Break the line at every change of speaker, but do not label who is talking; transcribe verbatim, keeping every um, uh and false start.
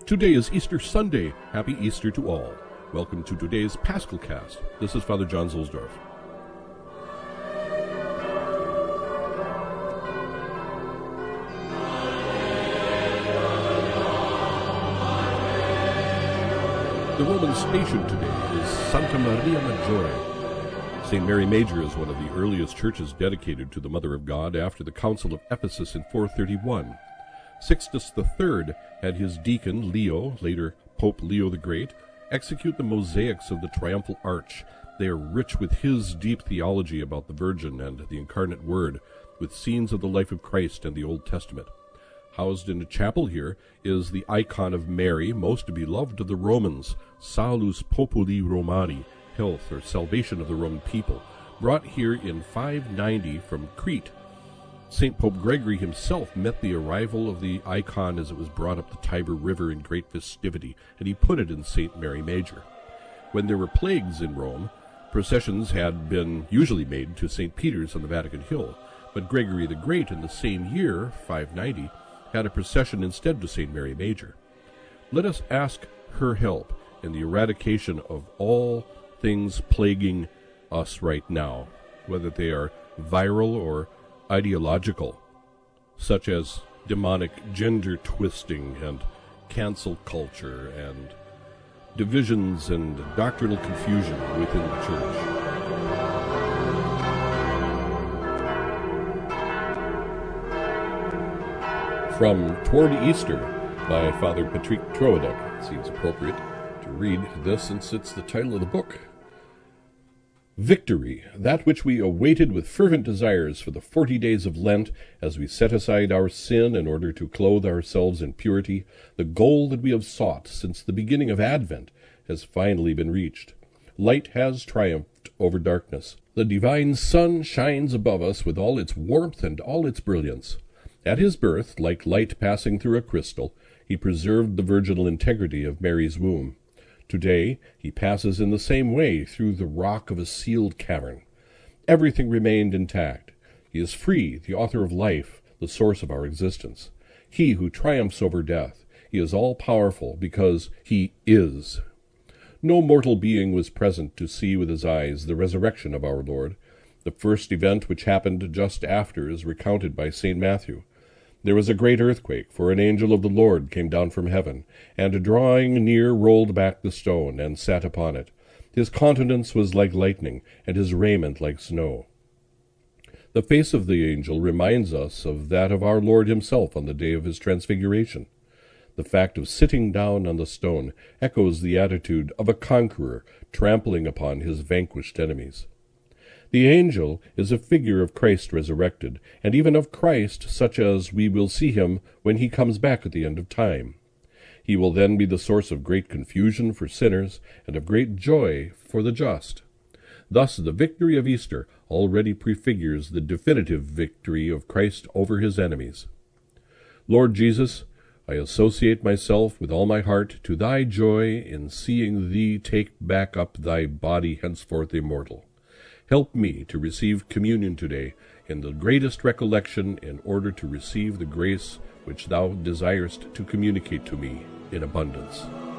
Today is Easter Sunday. Happy Easter to all. Welcome to today's Paschal Cast. This is Father John Zuhlsdorf. The Roman station today is Santa Maria Maggiore. Saint Mary Major is one of the earliest churches dedicated to the Mother of God after the Council of Ephesus in four thirty-one. Sixtus the Third had his deacon, Leo, later Pope Leo the Great, execute the mosaics of the triumphal arch. They are rich with his deep theology about the Virgin and the incarnate Word, with scenes of the life of Christ and the Old Testament. Housed in a chapel here is the icon of Mary, most beloved of the Romans, Salus Populi Romani, health or salvation of the Roman people, brought here in five ninety from Crete. Saint Pope Gregory himself met the arrival of the icon as it was brought up the Tiber River in great festivity, and he put it in Saint Mary Major. When there were plagues in Rome, processions had been usually made to Saint Peter's on the Vatican Hill, but Gregory the Great in the same year, five ninety, had a procession instead to Saint Mary Major. Let us ask her help in the eradication of all things plaguing us right now, whether they are viral or ideological, such as demonic gender twisting and cancel culture and divisions and doctrinal confusion within the church. From Toward Easter by Father Patrick Troadec. It seems appropriate to read this since it's the title of the book. Victory, that which we awaited with fervent desires for the forty days of Lent, as we set aside our sin in order to clothe ourselves in purity, the goal that we have sought since the beginning of Advent has finally been reached. Light has triumphed over darkness. The divine sun shines above us with all its warmth and all its brilliance. At his birth, like light passing through a crystal, he preserved the virginal integrity of Mary's womb. Today, he passes in the same way through the rock of a sealed cavern. Everything remained intact. He is free, the author of life, the source of our existence. He who triumphs over death. He is all-powerful because he is. No mortal being was present to see with his eyes the resurrection of our Lord. The first event which happened just after is recounted by Saint Matthew. There was a great earthquake, for an angel of the Lord came down from heaven, and drawing near rolled back the stone, and sat upon it. His countenance was like lightning, and his raiment like snow. The face of the angel reminds us of that of our Lord himself on the day of his transfiguration. The fact of sitting down on the stone echoes the attitude of a conqueror trampling upon his vanquished enemies. The angel is a figure of Christ resurrected, and even of Christ such as we will see him when he comes back at the end of time. He will then be the source of great confusion for sinners and of great joy for the just. Thus the victory of Easter already prefigures the definitive victory of Christ over his enemies. Lord Jesus, I associate myself with all my heart to thy joy in seeing thee take back up thy body henceforth immortal. Help me to receive communion today in the greatest recollection in order to receive the grace which thou desirest to communicate to me in abundance.